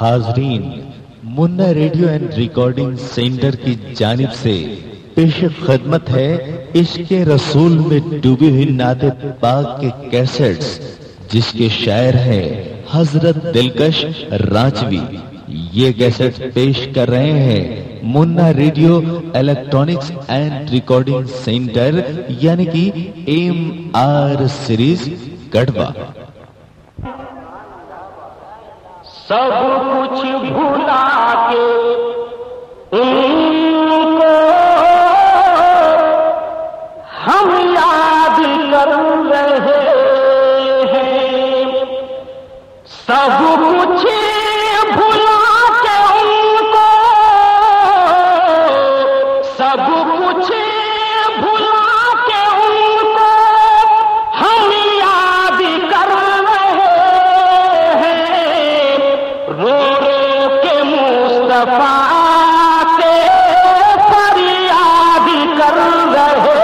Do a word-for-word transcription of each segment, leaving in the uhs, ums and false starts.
حاضرین، منا radio and recording centre کی جانب سے پیش خدمت ہے عشق رسول میں ڈوبی ہوئی نعت پاک کے کیسٹس، جس کے شاعر ہیں حضرت دلکش رانچوی۔ یہ کیسٹ پیش کر رہے ہیں Munna radio electronics and recording centre, یعنی کہ ایم آر سیریز گڑھوا۔ سب کچھ بھولا کے ان کو ہم یاد کر رہے ہیں، سب کچھ بھولا کے ان کو، سب کچھ بھولا کے ان کو ہم یاد کر رہے ہیں، رو رو کے مصطفیٰ کے فریاد کر رہے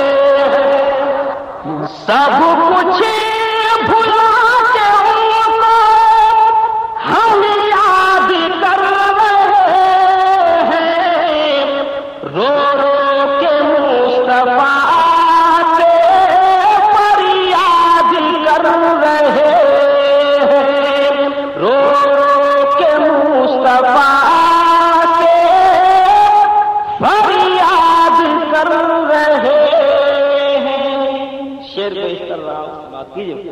ہیں، سب کچھ بھلا کے ان کو ہم یاد کر رہے ہیں، رو رو کے مصطفیٰ کے فریاد کر رہے ہیں، رو رو کے مصطفیٰ کے فریاد کر رہے ہیں۔ شعر پیش کر رہا ہوں، بات کیجیے۔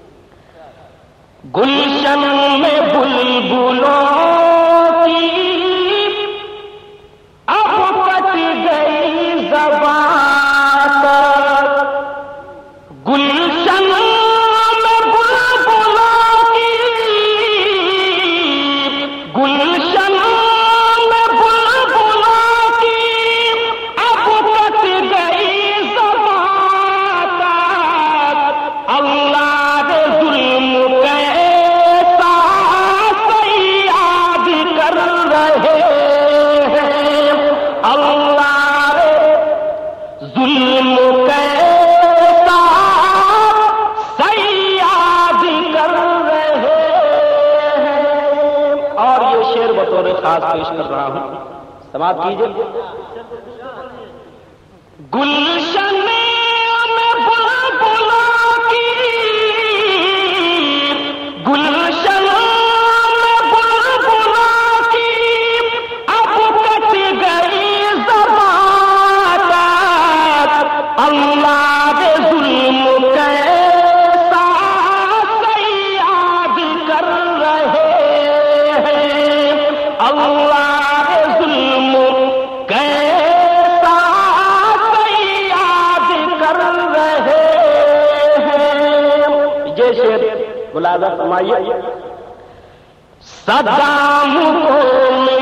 گلشن میں بلبلوں کی اب کٹ گئی زبان تک، گلشن میں بلبلوں کی، گلشن میں بلبلوں کی اب کٹ گئی زبان تک، اللہ کے ظلم کیسا سیاد کر رہے ہیں، اللہ کے ظلم کیسا سیاد کر رہے ہیں۔ اور یہ شعر بطور خاص پیش کر رہا ہوں، سماعت کیجیے۔ گلشن میں بلبلوں کی، گلشن میں بلبلوں کی اب کٹ گئی زبان تک، اللہ کے ظلم کیسا سیاد کر رہے ہیں، اللہ کے ظلم کیسا سیاد کر رہے ہیں۔ یہ شعر ملاحظہ فرمائیے۔ صدام کو